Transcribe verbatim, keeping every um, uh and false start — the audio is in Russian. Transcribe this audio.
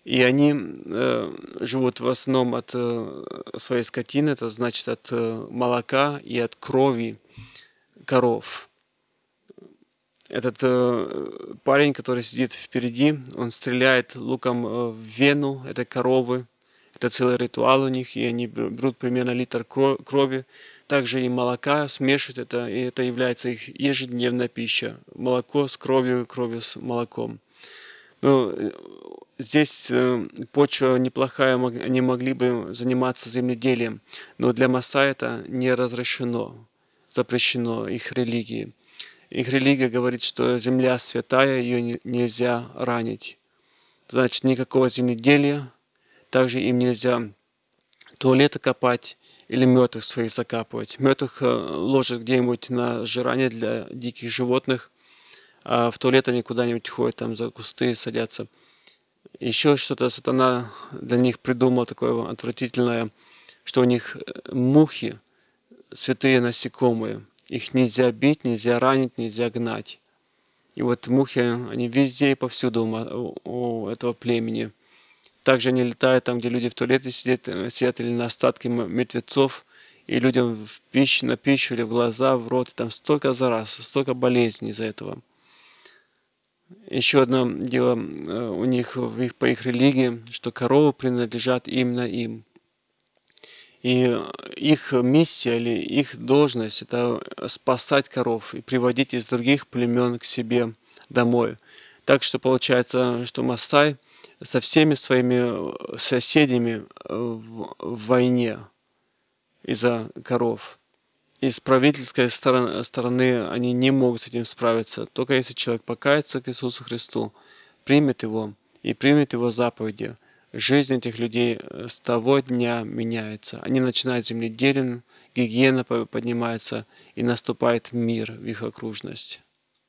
И они э, живут в основном от э, своей скотины, это значит от э, молока и от крови коров. Этот э, парень, который сидит впереди, он стреляет луком э, в вену этой коровы. Это целый ритуал у них, и они бер- берут примерно литр кро- крови. Также и молока смешивают это, и это является их ежедневная пища. Молоко с кровью, кровью с молоком. Ну, э, здесь э, почва неплохая, мог- они могли бы заниматься земледелием, но для Масай это не разрешено, запрещено их религией. Их религия говорит, что земля святая, ее не- нельзя ранить. Значит, никакого земледелия, также им нельзя туалеты копать или мертвых своих закапывать. Мертвых э, ложат где-нибудь на сжирание для диких животных, а в туалет они куда-нибудь ходят, там за кусты садятся. Еще что-то сатана для них придумал такое отвратительное, что у них э, мухи, святые насекомые. Их нельзя бить, нельзя ранить, нельзя гнать. И вот мухи, они везде и повсюду у ма- у у этого племени. Также они летают там, где люди в туалете сидят, э, сидят или на остатки м- мертвецов, и людям в пищу, на пищу или в глаза, в рот. И там столько зараз, столько болезней из-за этого. Еще одно дело э, у них, в их, по их религии, что коровы принадлежат именно им. И э, их миссия или их должность — это спасать коров и приводить из других племен к себе домой. Так что получается, что Масай со всеми своими э, соседями э, в в войне из-за коров. И с правительской сторон- стороны они не могут с этим справиться. Только если человек покается к Иисусу Христу, примет Его и примет Его заповеди, жизнь этих людей э, с того дня меняется. Они начинают земледелием, гигиена по- поднимается, и наступает мир в их окружность.